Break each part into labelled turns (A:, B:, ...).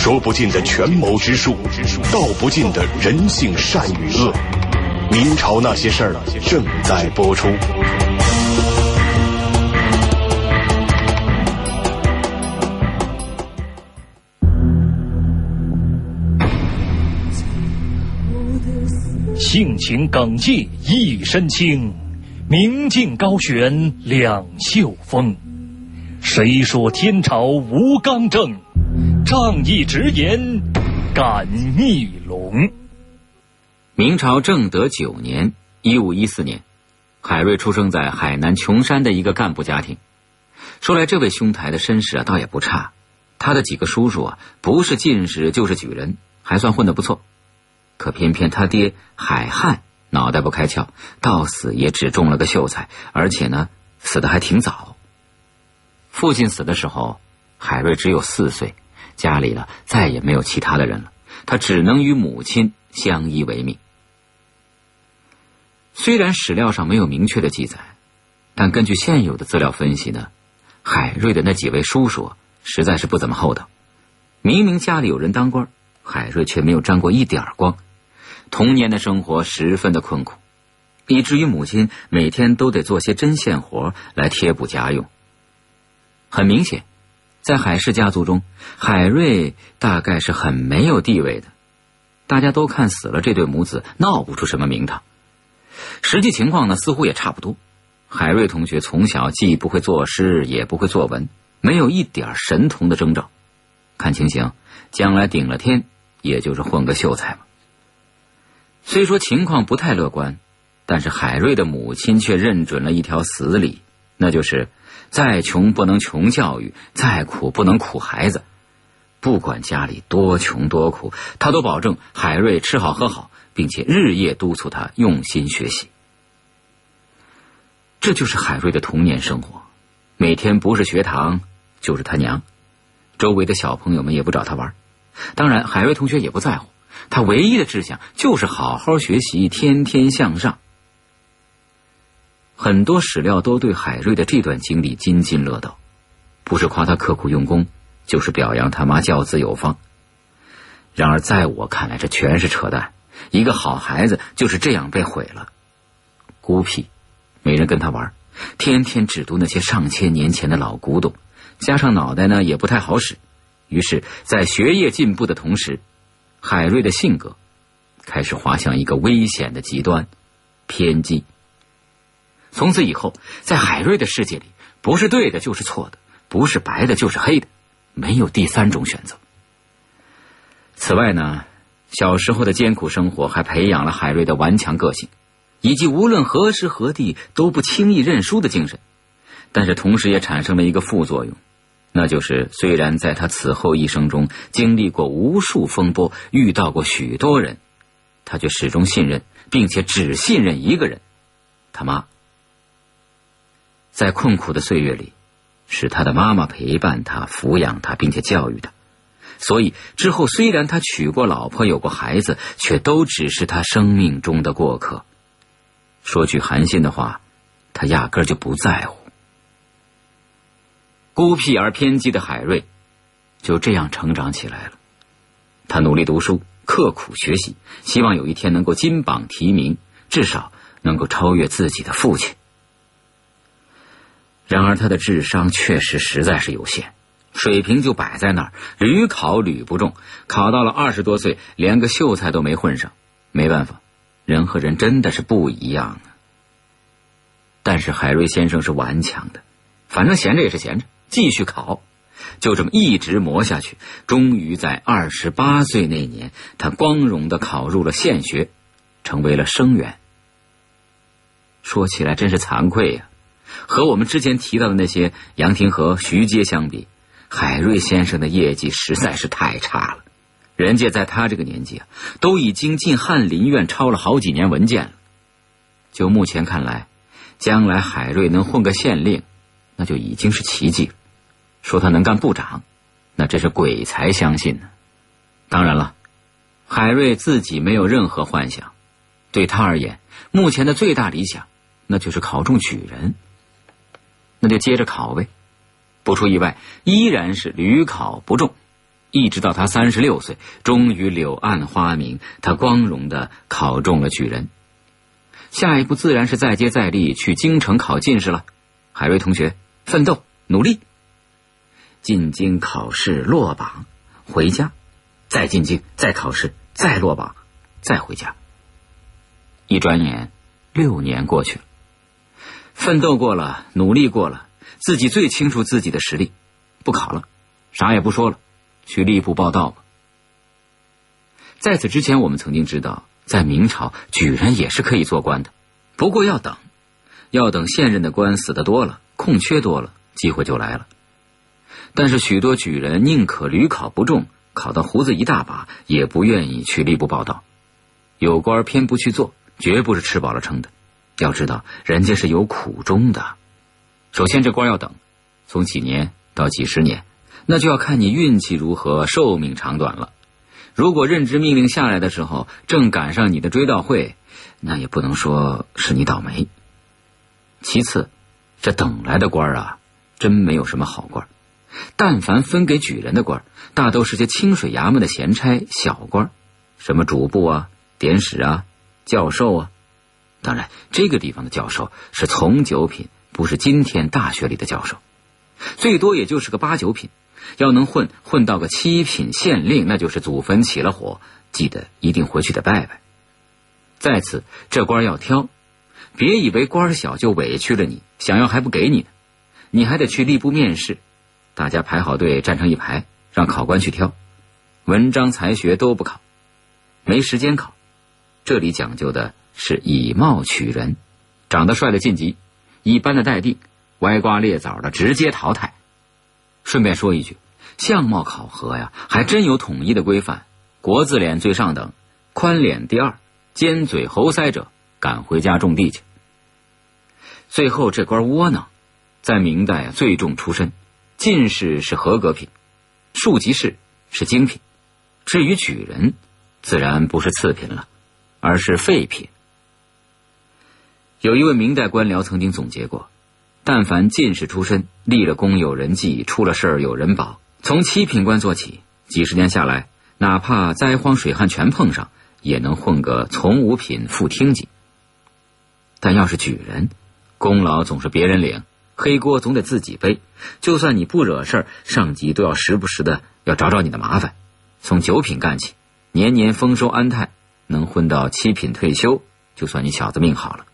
A: 说不尽的权谋之术，道不尽的人性善与恶。明朝那些事儿正在播出。
B: 性情耿介一身轻，明镜高悬两袖风。谁说天朝无刚正？仗义直言敢逆龙。
C: 明朝正德9年1514年，海瑞出生在海南琼山的一个干部家庭。说来这位兄台的身世倒也不差，他的几个叔叔不是进士就是举人，还算混得不错。可偏偏他爹海汉脑袋不开窍，到死也只中了个秀才，而且呢死得还挺早。父亲死的时候，海瑞只有4岁，家里再也没有其他的人了，他只能与母亲相依为命。虽然史料上没有明确的记载，但根据现有的资料分析呢，海瑞的那几位叔叔实在是不怎么厚道。明明家里有人当官，海瑞却没有沾过一点光。童年的生活十分的困苦，以至于母亲每天都得做些针线活来贴补家用。很明显，在海氏家族中，海瑞大概是很没有地位的，大家都看死了这对母子闹不出什么名堂。实际情况呢，似乎也差不多。海瑞同学从小既不会作诗，也不会作文，没有一点神童的征兆。看情形，将来顶了天，也就是混个秀才嘛。虽说情况不太乐观，但是海瑞的母亲却认准了一条死理，那就是再穷不能穷教育，再苦不能苦孩子。不管家里多穷多苦，他都保证海瑞吃好喝好，并且日夜督促他用心学习。这就是海瑞的童年生活，每天不是学堂就是他娘，周围的小朋友们也不找他玩。当然海瑞同学也不在乎，他唯一的志向就是好好学习，天天向上。很多史料都对海瑞的这段经历津津乐道，不是夸他刻苦用功，就是表扬他妈教子有方。然而在我看来，这全是扯淡，一个好孩子就是这样被毁了。孤僻，没人跟他玩，天天只读那些上千年前的老古董，加上脑袋呢也不太好使，于是在学业进步的同时，海瑞的性格开始滑向一个危险的极端，偏激。从此以后，在海瑞的世界里，不是对的就是错的，不是白的就是黑的，没有第三种选择。此外呢，小时候的艰苦生活还培养了海瑞的顽强个性，以及无论何时何地都不轻易认输的精神。但是同时也产生了一个副作用，那就是虽然在他此后一生中经历过无数风波，遇到过许多人，他却始终信任，并且只信任一个人，他妈。在困苦的岁月里，是他的妈妈陪伴他，抚养他，并且教育他。所以之后虽然他娶过老婆，有过孩子，却都只是他生命中的过客。说句寒心的话，他压根儿就不在乎。孤僻而偏激的海瑞就这样成长起来了。他努力读书，刻苦学习，希望有一天能够金榜题名，至少能够超越自己的父亲。然而他的智商确实实在是有限，水平就摆在那儿，屡考屡不中，考到了20多岁，连个秀才都没混上。没办法，人和人真的是不一样啊。但是海瑞先生是顽强的，反正闲着也是闲着，继续考，就这么一直磨下去。终于在28岁那年，他光荣地考入了县学，成为了生员。说起来真是惭愧呀，和我们之前提到的那些杨廷和、徐阶相比，海瑞先生的业绩实在是太差了。人家在他这个年纪都已经进翰林院抄了好几年文件了。就目前看来，将来海瑞能混个县令，那就已经是奇迹了。说他能干部长，那真是鬼才相信呢。当然了，海瑞自己没有任何幻想，对他而言，目前的最大理想那就是考中举人。那就接着考呗，不出意外，依然是屡考不中。 一直到他36岁，终于柳暗花明，他光荣地考中了举人。下一步自然是再接再厉，去京城考进士了。海瑞同学，奋斗努力，进京考试落榜，回家，再进京，再考试，再落榜，再回家。一转眼6年过去了，奋斗过了，努力过了，自己最清楚自己的实力，不考了，啥也不说了，去吏部报到吧。在此之前，我们曾经知道，在明朝举人也是可以做官的，不过要等现任的官死得多了，空缺多了，机会就来了。但是许多举人宁可屡考不中，考到胡子一大把，也不愿意去吏部报到。有官偏不去做，绝不是吃饱了撑的。要知道人家是有苦衷的。首先这官要等，从几年到几十年，那就要看你运气如何，寿命长短了。如果任职命令下来的时候正赶上你的追悼会，那也不能说是你倒霉。其次，这等来的官啊，真没有什么好官。但凡分给举人的官，大都是些清水衙门的闲差小官，什么主簿啊、典史啊、教授啊。当然这个地方的教授是从九品，不是今天大学里的教授，最多也就是个8、9品。要能混到个7品县令，那就是祖坟起了火，记得一定回去得拜拜。再次，这官要挑，别以为官小就委屈了你，想要还不给你呢，你还得去吏部面试，大家排好队站成一排，让考官去挑，文章才学都不考，没时间考。这里讲究的是以貌取人，长得帅的晋级，一般的待定，歪瓜裂枣的直接淘汰。顺便说一句，相貌考核呀，还真有统一的规范，国字脸最上等，宽脸第2，尖嘴猴腮者赶回家种地去。最后这官窝囊，在明代最重出身，进士是合格品，庶吉士是精品，至于举人自然不是次品了，而是废品。有一位明代官僚曾经总结过，但凡进士出身，立了功有人记，出了事儿有人保，从7品官做起，几十年下来，哪怕灾荒水旱全碰上，也能混个从5品副厅级。但要是举人，功劳总是别人领，黑锅总得自己背，就算你不惹事儿，上级都要时不时的要找你的麻烦。从9品干起，年年丰收安泰，能混到7品退休，就算你小子命好了。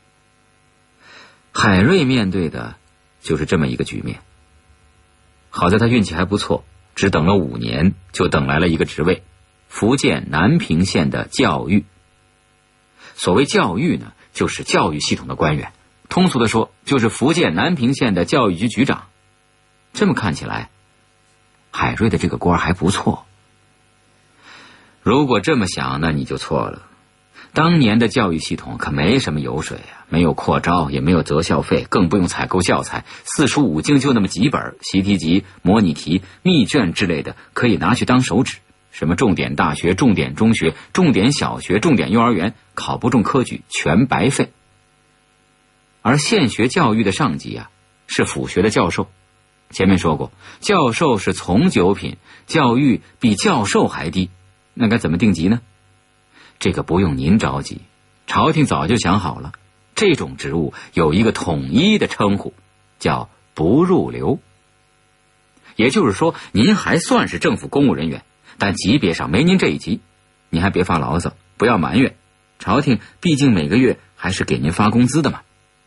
C: 海瑞面对的就是这么一个局面。好在他运气还不错，只等了5年就等来了一个职位，福建南平县的教育。所谓教育呢，就是教育系统的官员，通俗的说就是福建南平县的教育局局长。这么看起来，海瑞的这个官还不错。如果这么想，那你就错了。当年的教育系统可没什么油水啊，没有扩招，也没有择校费，更不用采购教材，4书5经就那么几本，习题集、模拟题、密卷之类的，可以拿去当手指。什么重点大学、重点中学、重点小学、重点幼儿园，考不中科举全白费。而县学教育的上级啊，是府学的教授。前面说过，教授是从9品，教育比教授还低，那该怎么定级呢？这个不用您着急，朝廷早就想好了，这种职务有一个统一的称呼，叫不入流。也就是说，您还算是政府公务人员，但级别上没您这一级，您还别发牢骚，不要埋怨，朝廷毕竟每个月还是给您发工资的嘛。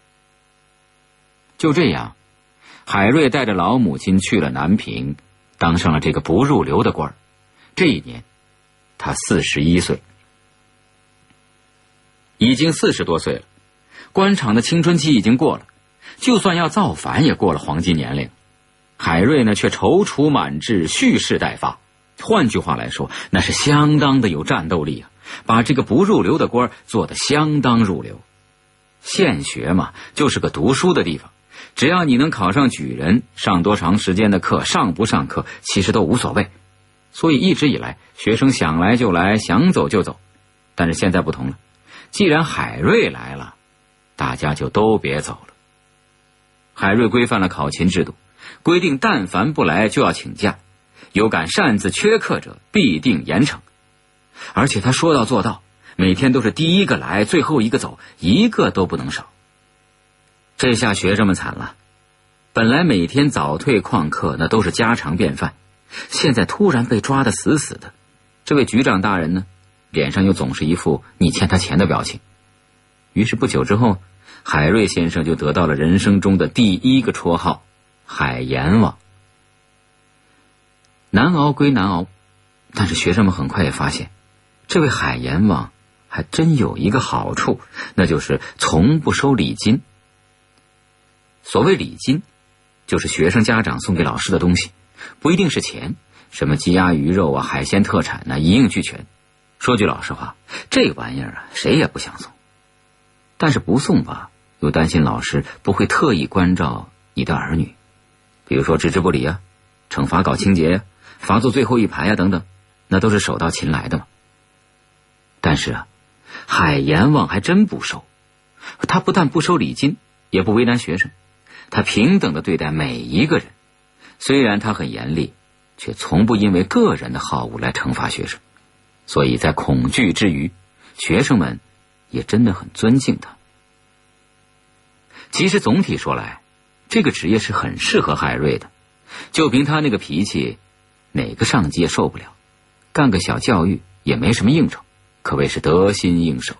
C: 就这样，海瑞带着老母亲去了南平，当上了这个不入流的官。这一年他41岁，已经40多岁了，官场的青春期已经过了，就算要造反也过了黄金年龄。海瑞呢，却踌躇满志，蓄势待发。换句话来说，那是相当的有战斗力啊，把这个不入流的官做得相当入流。县学嘛，就是个读书的地方，只要你能考上举人，上多长时间的课，上不上课，其实都无所谓。所以一直以来，学生想来就来，想走就走。但是现在不同了，既然海瑞来了，大家就都别走了。海瑞规范了考勤制度，规定但凡不来就要请假， 有敢擅自缺课者必定严惩。而且他说到做到，每天都是第一个来，最后一个走，一个都不能少。这下学生们惨了，本来每天早退旷课那都是家常便饭，现在突然被抓得死死的，这位局长大人呢，脸上又总是一副你欠他钱的表情。于是不久之后，海瑞先生就得到了人生中的第一个绰号——海阎王。难熬归难熬，但是学生们很快也发现，这位海阎王还真有一个好处，那就是从不收礼金。所谓礼金，就是学生家长送给老师的东西，不一定是钱，什么鸡鸭鱼肉啊、海鲜特产啊，一应俱全。说句老实话，这玩意儿啊，谁也不想送。但是不送吧，又担心老师不会特意关照你的儿女，比如说置之不理啊，惩罚搞清洁啊，罚坐最后一排啊等等，那都是手到擒来的嘛。但是啊，海阎王还真不收，他不但不收礼金，也不为难学生，他平等地对待每一个人。虽然他很严厉，却从不因为个人的好恶来惩罚学生，所以在恐惧之余，学生们也真的很尊敬他。其实总体说来，这个职业是很适合海瑞的，就凭他那个脾气，哪个上级也受不了，干个小教育也没什么应酬，可谓是得心应手。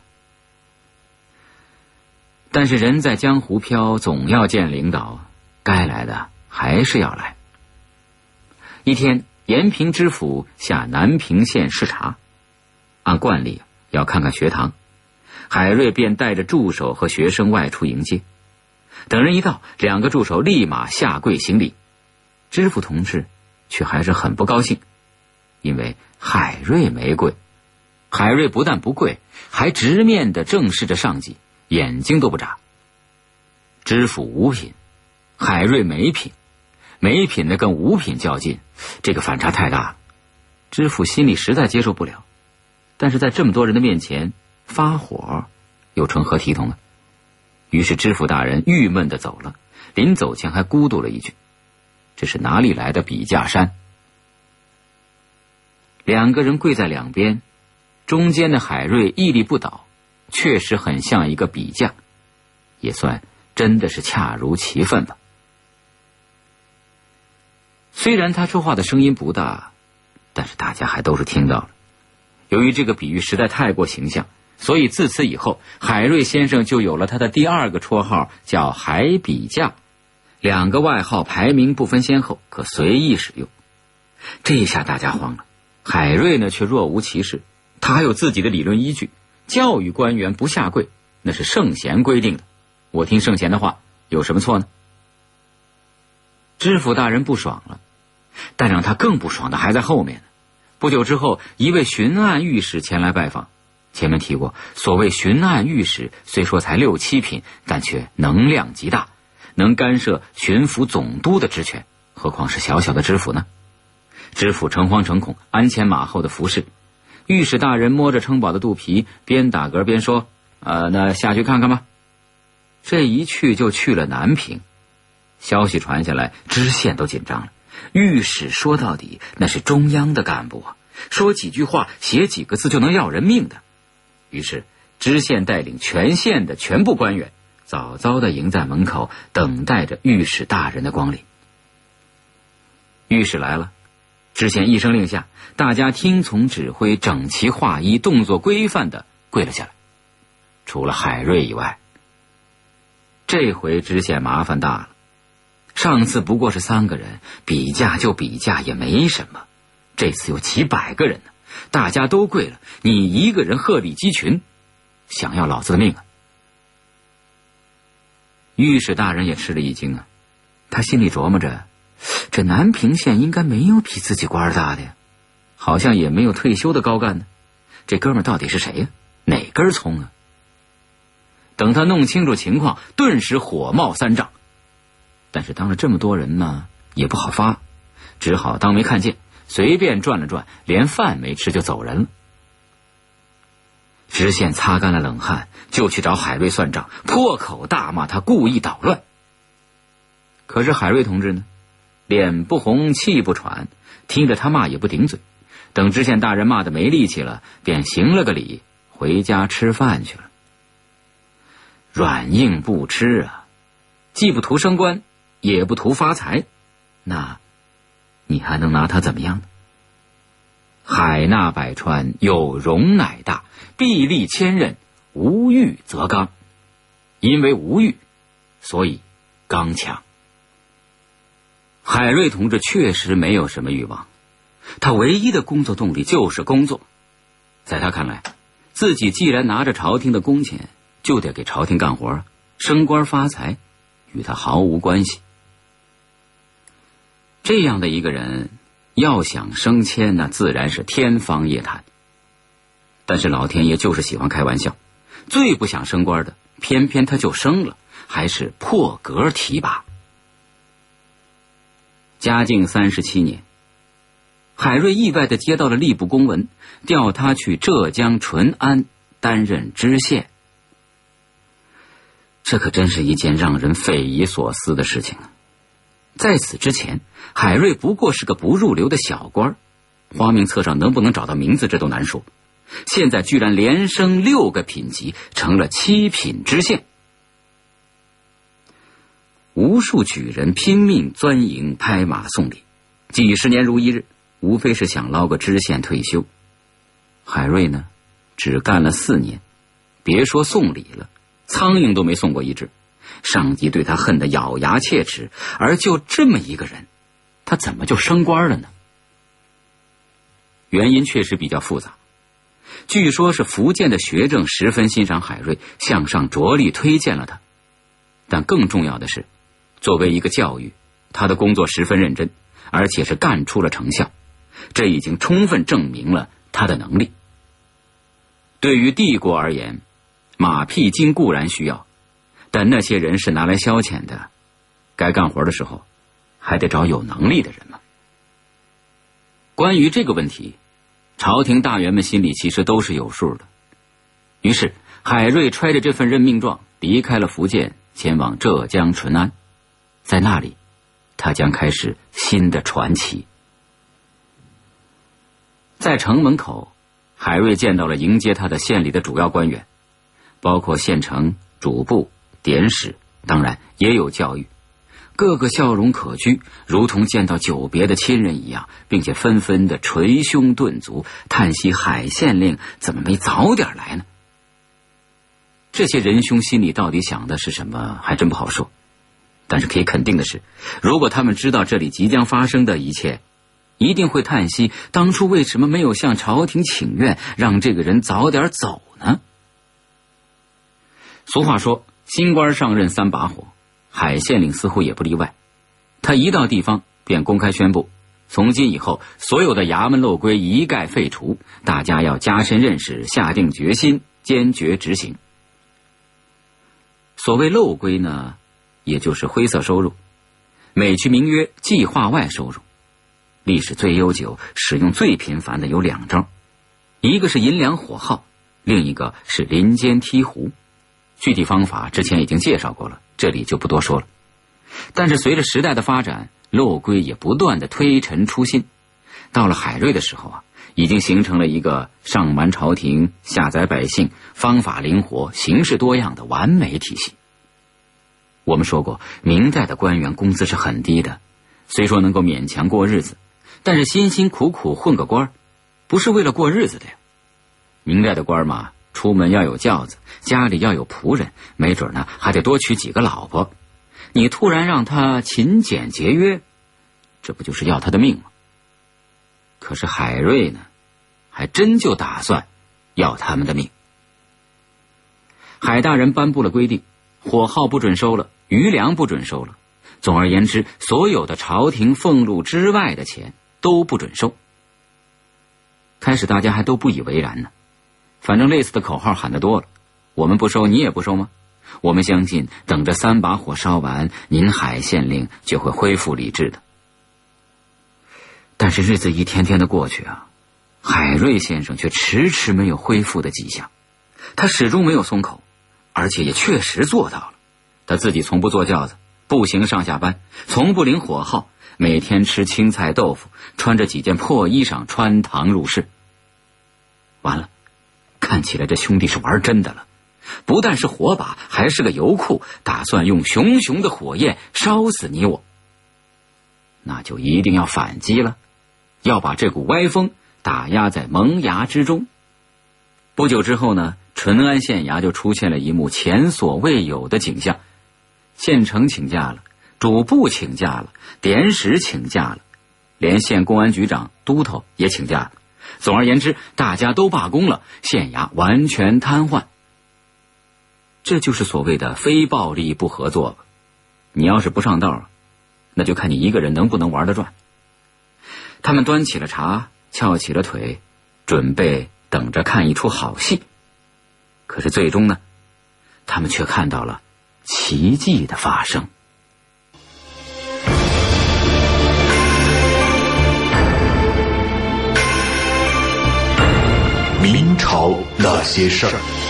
C: 但是人在江湖飘，总要见领导，该来的还是要来。一天，延平知府下南平县视察，按惯例要看看学堂，海瑞便带着助手和学生外出迎接。等人一到，两个助手立马下跪行礼。知府同志却还是很不高兴，因为海瑞没跪。海瑞不但不跪，还直面地正视着上级，眼睛都不眨。知府五品，海瑞没品，没品的跟五品较劲，这个反差太大了。知府心里实在接受不了，但是在这么多人的面前发火又成何体统呢？于是知府大人郁闷地走了，临走前还咕嘟了一句：这是哪里来的笔架山？两个人跪在两边，中间的海瑞屹立不倒，确实很像一个笔架，也算真的是恰如其分吧。虽然他说话的声音不大，但是大家还都是听到了。由于这个比喻实在太过形象，所以自此以后，海瑞先生就有了他的第二个绰号，叫海笔架。两个外号排名不分先后，可随意使用。这一下大家慌了，海瑞呢却若无其事。他还有自己的理论依据，教育官员不下跪，那是圣贤规定的，我听圣贤的话有什么错呢？知府大人不爽了，但让他更不爽的还在后面呢。不久之后，一位巡按御史前来拜访。前面提过，所谓巡按御史虽说才6、7品，但却能量极大，能干涉巡抚总督的职权，何况是小小的知府呢？知府诚惶诚恐，鞍前马后的服侍。御史大人摸着撑饱的肚皮，边打嗝边说：那下去看看吧。这一去就去了南平。消息传下来，知县都紧张了。御史说到底那是中央的干部啊，说几句话写几个字就能要人命的。于是知县带领全县的全部官员早早地迎在门口，等待着御史大人的光临。御史来了，知县一声令下，大家听从指挥，整齐划一，动作规范地跪了下来。除了海瑞以外，这回知县麻烦大了。上次不过是3个人，比价就比价也没什么，这次有几百个人呢，大家都跪了，你一个人鹤立鸡群，想要老子的命啊！御史大人也吃了一惊啊，他心里琢磨着，这南平县应该没有比自己官大的呀，好像也没有退休的高干呢，这哥们到底是谁呀？哪根葱啊？等他弄清楚情况，顿时火冒三丈。但是当着这么多人呢，也不好发，只好当没看见，随便转了转，连饭没吃就走人了。知县擦干了冷汗，就去找海瑞算账，破口大骂他故意捣乱。可是海瑞同志呢，脸不红气不喘， 听着他骂也不顶嘴，等知县大人骂得没力气了，便行了个礼，回家吃饭去了。软硬不吃啊，既不图升官，也不图发财，那你还能拿他怎么样呢？海纳百川，有容乃大，壁立千仞，无欲则刚。因为无欲，所以刚强。海瑞同志确实没有什么欲望，他唯一的工作动力就是工作。在他看来，自己既然拿着朝廷的工钱，就得给朝廷干活，升官发财与他毫无关系。这样的一个人要想升迁，那自然是天方夜谭。但是老天爷就是喜欢开玩笑，最不想升官的偏偏他就升了，还是破格提拔。嘉靖37年，海瑞意外地接到了吏部公文，调他去浙江淳安担任知县。这可真是一件让人匪夷所思的事情啊！在此之前，海瑞不过是个不入流的小官，花名册上能不能找到名字这都难说。现在居然连升6个品级，成了7品知县。无数举人拼命钻营，拍马送礼，几十年如一日，无非是想捞个知县退休。海瑞呢，只干了4年，别说送礼了，苍蝇都没送过一只。上级对他恨得咬牙切齿，而就这么一个人，他怎么就升官了呢？原因确实比较复杂。据说是福建的学政十分欣赏海瑞，向上着力推荐了他。但更重要的是，作为一个教育，他的工作十分认真，而且是干出了成效，这已经充分证明了他的能力。对于帝国而言，马屁精固然需要，但那些人是拿来消遣的，该干活的时候还得找有能力的人嘛。关于这个问题，朝廷大员们心里其实都是有数的。于是海瑞揣着这份任命状离开了福建，前往浙江淳安。在那里，他将开始新的传奇。在城门口，海瑞见到了迎接他的县里的主要官员，包括县城、主簿、典史，当然也有教育。个个笑容可掬，如同见到久别的亲人一样，并且纷纷的捶胸顿足，叹息海县令怎么没早点来呢？这些仁兄心里到底想的是什么，还真不好说。但是可以肯定的是，如果他们知道这里即将发生的一切，一定会叹息当初为什么没有向朝廷请愿，让这个人早点走呢？俗话说，新官上任3把火，海县令似乎也不例外。他一到地方便公开宣布，从今以后所有的衙门漏规一概废除，大家要加深认识，下定决心，坚决执行。所谓漏规呢，也就是灰色收入，美其名曰计划外收入。历史最悠久、使用最频繁的有2招，一个是银两火耗，另一个是林间梯湖。具体方法之前已经介绍过了，这里就不多说了。但是随着时代的发展，漏规也不断的推陈出新。到了海瑞的时候啊，已经形成了一个上瞒朝廷、下宰百姓、方法灵活、形式多样的完美体系。我们说过，明代的官员工资是很低的，虽说能够勉强过日子，但是辛辛苦苦混个官，不是为了过日子的呀。明代的官嘛，出门要有轿子，家里要有仆人，没准呢还得多娶几个老婆。你突然让他勤俭节约，这不就是要他的命吗？可是海瑞呢，还真就打算要他们的命。海大人颁布了规定，火耗不准收了，余粮不准收了。总而言之，所有的朝廷俸禄之外的钱都不准收。开始大家还都不以为然呢，反正类似的口号喊得多了，我们不收你也不收吗？我们相信等着3把火烧完，您海县令就会恢复理智的。但是日子一天天的过去啊，海瑞先生却迟迟没有恢复的迹象。他始终没有松口，而且也确实做到了。他自己从不坐轿子，步行上下班，从不领火耗， 每天吃青菜豆腐，穿着几件破衣裳穿堂入室。完了，看起来这兄弟是玩真的了，不但是火把，还是个油库，打算用熊熊的火焰烧死你我。那就一定要反击了，要把这股歪风打压在萌芽之中。不久之后呢，淳安县衙就出现了一幕前所未有的景象。县城请假了，主簿请假了，典史请假了，连县公安局长、都头也请假了。总而言之，大家都罢工了，县衙完全瘫痪。这就是所谓的非暴力不合作吧。你要是不上道，那就看你一个人能不能玩得转。他们端起了茶，翘起了腿，准备等着看一出好戏。可是最终呢，他们却看到了奇迹的发生。
A: 明朝那些事儿。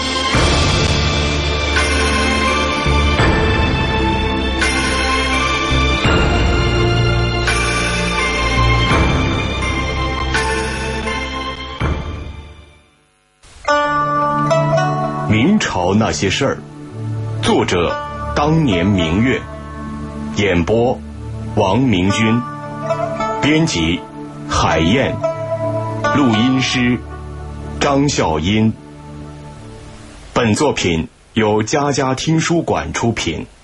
A: 明朝那些事儿，作者当年明月，演播王明君，编辑海燕，录音师张笑音。本作品由佳佳听书馆出品。